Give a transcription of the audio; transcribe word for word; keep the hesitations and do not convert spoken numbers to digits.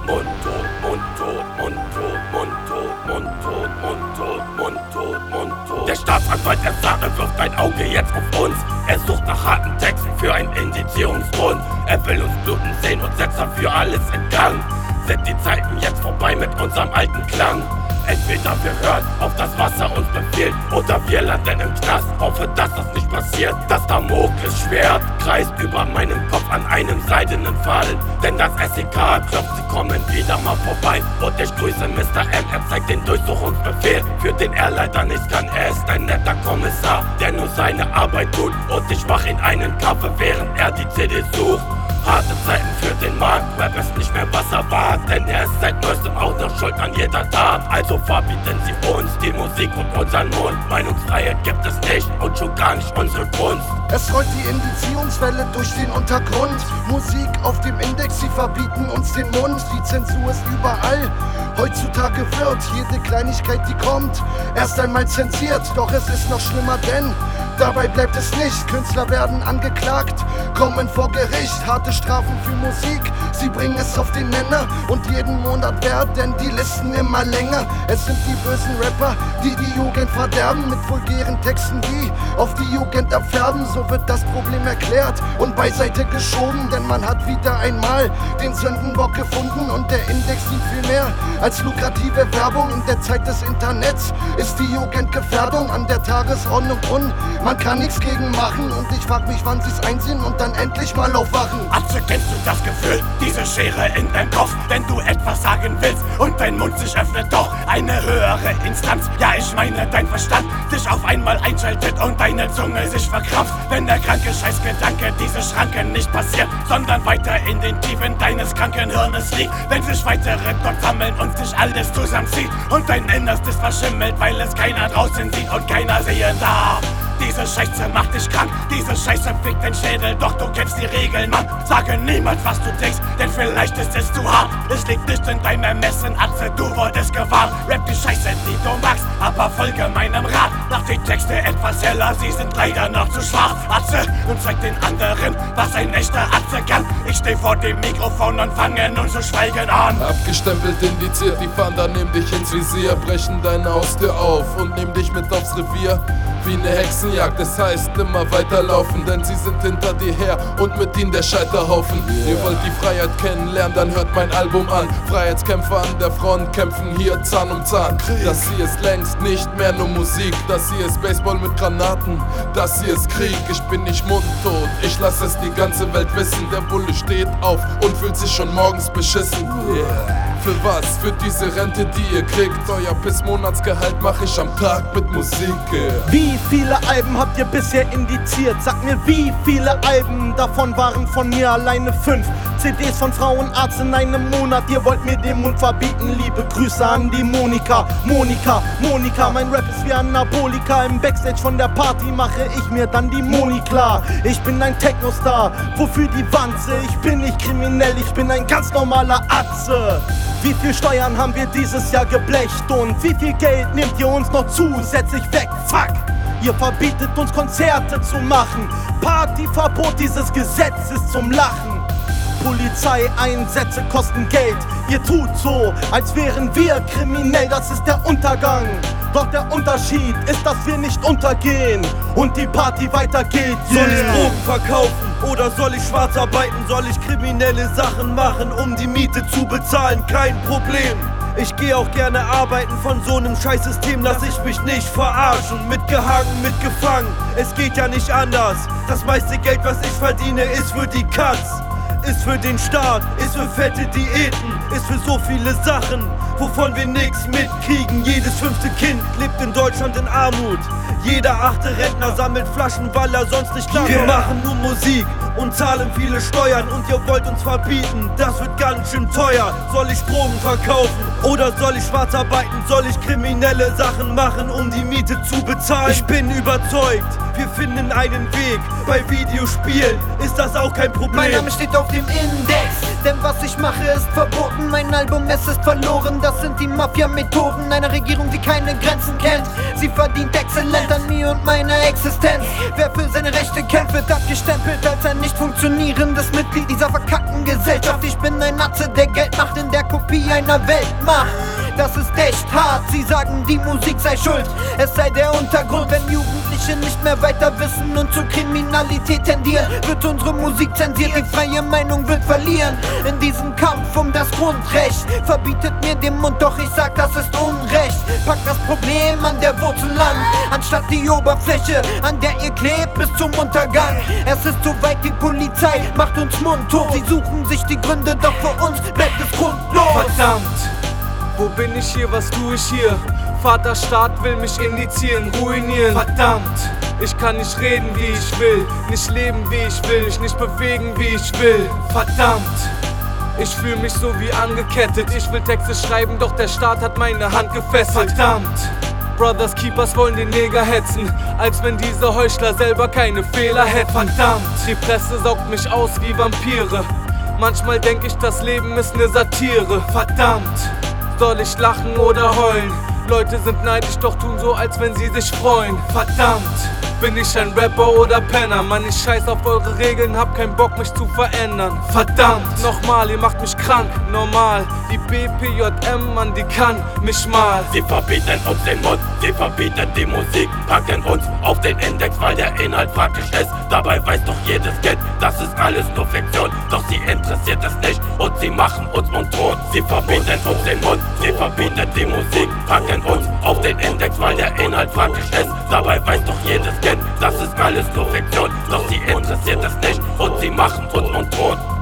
Mundtot, Mundtot, Mundtot, Mundtot, Mundtot, Mundtot, Mundtot, Mundtot. Der Staatsanwalt der Sache wirft ein Auge jetzt auf uns. Er sucht nach harten Texten für einen Indizierungsgrund. Er will uns bluten sehen und setzt dafür alles in Gang. Sind die Zeiten jetzt vorbei mit unserem alten Klang? Entweder wir hören auf das, was er uns befiehlt, oder wir landen im Knast. Hoffe, dass das nicht passiert. Das Damoklesschwert kreist über meinem Kopf an einem seidenen Faden. Denn das S E K klopft, sie kommen wieder mal vorbei. Und ich grüße Mister M, er zeigt den Durchsuchungsbefehl, für den er leider nichts kann. Er ist ein netter Kommissar, der nur seine Arbeit tut. Und ich mach ihn einen Kaffee, während er die C D sucht. Harte Zeiten für den Markt, Rap ist nicht mehr was er war, denn er ist seit neuestem auch noch schuld an jeder Tat. Also verbieten sie uns die Musik und unseren Mund. Meinungsfreiheit gibt es nicht und schon gar nicht unsere Kunst. Es rollt die Indizierungswelle durch den Untergrund. Musik auf dem Index, sie verbieten uns den Mund. Die Zensur ist überall. Heutzutage wird jede Kleinigkeit, die kommt, erst einmal zensiert. Doch es ist noch schlimmer, denn dabei bleibt es nicht. Künstler werden angeklagt, kommen vor Gericht. Harte Strafen für Musik, sie bringen es auf den Nenner. Und jeden Monat werden die Listen immer länger. Es sind die bösen Rapper, die die Jugend verderben, mit vulgären Texten, die auf die Jugend abfärben. So wird das Problem erklärt und beiseite geschoben, denn man hat wieder einmal den Sündenbock gefunden. Und der Index dient viel mehr als lukrative Werbung. In der Zeit des Internets ist die Jugendgefährdung an der Tagesordnung und man kann nichts gegen machen. Und ich frag mich, wann sie's einsehen und dann endlich mal aufwachen. Atze, kennst du das Gefühl, diese Schere in deinem Kopf, wenn du etwas sagen willst und dein Mund sich öffnet, doch eine höhere Instanz, ja ich meine dein Verstand, sich auf einmal einschaltet und deine Zunge sich verkrampft, wenn der kranke Scheißgedanke diese Schranken nicht passiert, sondern weiter in den Tiefen deines kranken Hirnes liegt, wenn sich weitere dort sammeln und sich alles zusammenzieht und dein Innerstes verschimmelt, weil es keiner draußen sieht und keiner sehen darf. Diese Scheiße macht dich krank, diese Scheiße fickt den Schädel, doch du kennst die Regeln, Mann. Sage niemals, was du denkst, denn vielleicht ist es zu hart. Es liegt nicht in deinem Ermessen, Atze, du wurdest gewarnt. Rap die Scheiße, die du magst, aber folge meinem Rat. Mach die Texte etwas heller, sie sind leider noch zu schwarz. Atze, und zeig den anderen, was ein echter Atze kann. Ich steh vor dem Mikrofon und fange nun zu schweigen an. Abgestempelt, indiziert, die Fahnder nehmen dich ins Visier, brechen deine Haustür auf und nehmen dich mit aufs Revier. Wie ne Hexenjagd, das heißt immer weiterlaufen, denn sie sind hinter dir her und mit ihnen der Scheiterhaufen. Yeah. Ihr wollt die Freiheit kennenlernen, dann hört mein Album an. Freiheitskämpfer an der Front kämpfen hier Zahn um Zahn. Krieg. Das hier ist längst nicht mehr nur Musik, das hier ist Baseball mit Granaten, das hier ist Krieg. Ich bin nicht mundtot, ich lass es die ganze Welt wissen. Der Bulle steht auf und fühlt sich schon morgens beschissen. Yeah. Für was? Für diese Rente, die ihr kriegt. Euer Pissmonatsgehalt mach ich am Tag mit Musik. Yeah. Wie viele Alben habt ihr bisher indiziert? Sag mir, wie viele Alben davon waren von mir alleine fünf? C Ds von Frauenarzt in einem Monat, ihr wollt mir den Mund verbieten. Liebe Grüße an die Monika, Monika, Monika. Mein Rap ist wie Anabolika. Im Backstage von der Party mache ich mir dann die Moni klar. Ich bin ein Techno-Star, wofür die Wanze? Ich bin nicht kriminell, ich bin ein ganz normaler Atze. Wie viel Steuern haben wir dieses Jahr geblecht und wie viel Geld nehmt ihr uns noch zusätzlich weg? Fuck! Ihr verbietet uns Konzerte zu machen. Partyverbot, dieses Gesetz ist zum Lachen. Polizeieinsätze kosten Geld. Ihr tut so, als wären wir kriminell, das ist der Untergang. Doch der Unterschied ist, dass wir nicht untergehen und die Party weitergeht. Yeah. Soll ich Drogen verkaufen oder soll ich schwarz arbeiten? Soll ich kriminelle Sachen machen, um die Miete zu bezahlen? Kein Problem. Ich geh auch gerne arbeiten, von so nem Scheißsystem lass ich mich nicht verarschen. Mitgehangen, mitgefangen, es geht ja nicht anders. Das meiste Geld, was ich verdiene, ist für die Katz. Ist für den Staat, ist für fette Diäten, ist für so viele Sachen, wovon wir nix mitkriegen. Jedes fünfte Kind lebt in Deutschland in Armut. Jeder achte Rentner sammelt Flaschen, weil er sonst nicht klar. Wir machen nur Musik und zahlen viele Steuern und ihr wollt uns verbieten, das wird ganz schön teuer. Soll ich Drogen verkaufen oder soll ich schwarz arbeiten? Soll ich kriminelle Sachen machen, um die Miete zu bezahlen? Ich bin überzeugt, wir finden einen Weg. Bei Videospielen ist das auch kein Problem. Mein Name steht auf dem Index, denn was ich mache ist verboten. verkaufen mein Album, es ist verloren. Das sind die Mafia-Methoden einer Regierung, die keine Grenzen kennt. Sie verdient exzellent an mir und meiner Existenz. Wer für seine Rechte kämpft, wird abgestempelt als ein nicht funktionierendes Mitglied dieser verkackten Gesellschaft. Ich bin ein Atze, der Geld macht in der Kopie einer Weltmacht. Das ist echt hart, sie sagen, die Musik sei schuld. Es sei der Untergrund, wenn Jugendliche nicht mehr weiter wissen und zur Kriminalität tendieren, wird unsere Musik zensiert, die freie Meinung wird verlieren. In diesem Kampf um das Grundrecht verbietet mir den Mund, doch ich sag, das ist Unrecht. Packt das Problem an der Wurzel an, anstatt die Oberfläche, an der ihr klebt bis zum Untergang. Es ist soweit, die Polizei macht uns mundtot. Sie suchen sich die Gründe, doch für uns bleibt es grundlos. Verdammt! Wo bin ich hier, was tue ich hier? Vaterstaat will mich indizieren, ruinieren. Verdammt, ich kann nicht reden wie ich will, nicht leben wie ich will, mich nicht bewegen wie ich will. Verdammt, ich fühle mich so wie angekettet. Ich will Texte schreiben, doch der Staat hat meine Hand gefesselt. Verdammt, Brothers Keepers wollen den Neger hetzen, als wenn diese Heuchler selber keine Fehler hätten. Verdammt, die Presse saugt mich aus wie Vampire. Manchmal denk ich, das Leben ist ne Satire. Verdammt, soll ich lachen oder heulen? Leute sind neidisch, doch tun so, als wenn sie sich freuen. Verdammt, bin ich ein Rapper oder Penner? Mann, ich scheiß auf eure Regeln, hab keinen Bock mich zu verändern. Verdammt, nochmal, ihr macht mich krank, normal. Die B P J M, Mann, die kann mich mal. Sie verbieten uns den Mund, sie verbieten die Musik, packen uns auf den Index, weil der Inhalt praktisch ist. Dabei weiß doch jedes Kind, das ist alles nur Fiktion, doch sie interessiert es nicht und sie machen uns mundtot. Sie verbieten uns den Mund, sie verbieten die Musik, packen uns auf den Index, weil der Inhalt praktisch ist. Dabei weiß doch jedes Kind, das ist alles nur Fiktion, doch sie interessiert es nicht und sie machen uns mundtot.